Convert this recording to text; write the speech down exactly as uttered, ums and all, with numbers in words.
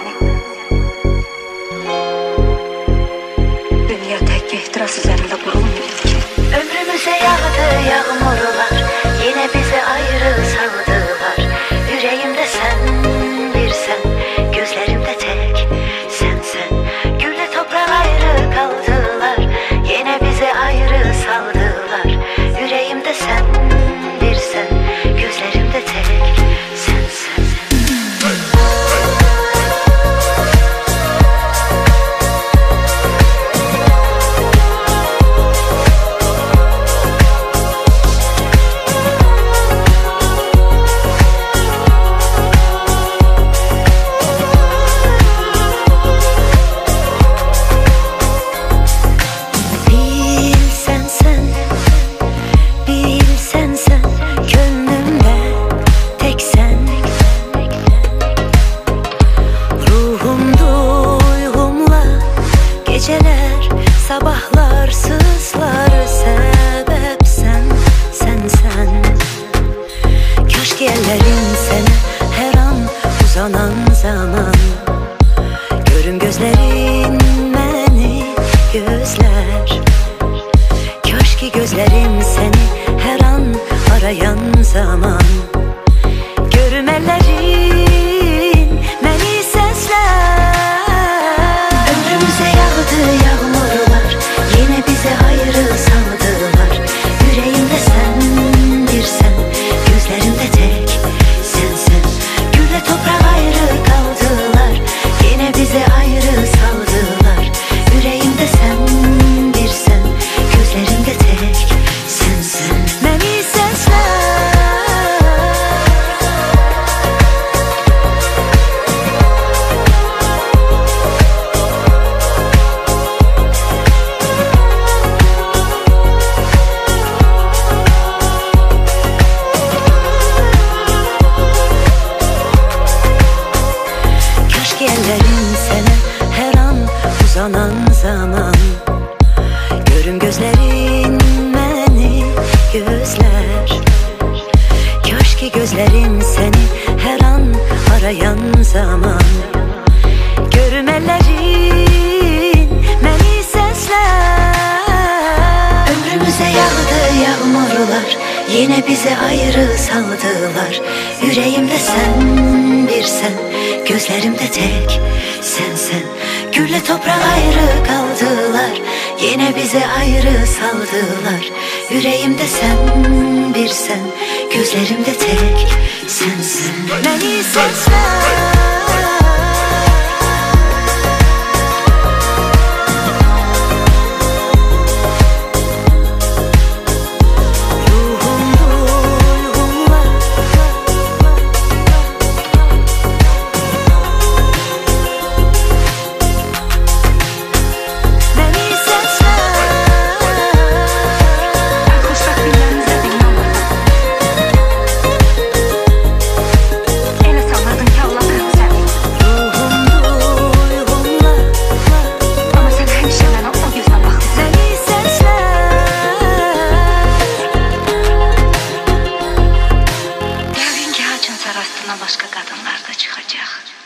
seni. Dünya tek ihtiras üzerinde kurulmuyor ki. Ömrümüze yağdı yağmurlar, yine bizi ayrı saldılar. Yüreğimde sen bir sen, gözlerimde tek sen sen. Gülle toprak ayrı kaldılar, yine bizi ayrı saldılar. Yüreğimde sen bir sen, gözlerimde tek sen sen. Geceler, sabahlar, sızlar, sebep sen, sen, sen. Keşke ellerin sene her an uzanan zaman. Görüm gözlerin beni gözler. Keşke gözlerim seni her an arayan zaman. Görüm ellerin beni sesler. Yağmurlar yine bizi ayrı saldılar. Yüreğimde sen bir sen, gözlerimde tek sen sen. Gülle toprak ayrı kaldılar, yine bizi ayrı saldılar. Yüreğimde sen bir sen, gözlerimde tek sen sen. Beni sesler. Ellerin sene her an uzanan zaman. Görüm gözlerin beni gözler. Keşke gözlerim seni her an arayan zaman. Görüm ellerin beni sesler. Ömrümüze yağdı yağmurlar, yine bizi ayrı saldılar. Yüreğimde sen bir sen, gözlerimde tek sen sen. Gülle toprak ayrı kaldılar, yine bizi ayrı saldılar. Yüreğimde sen bir sen, gözlerimde tek sen sen. Beni sesler. Başka kadınlar da çıkacak.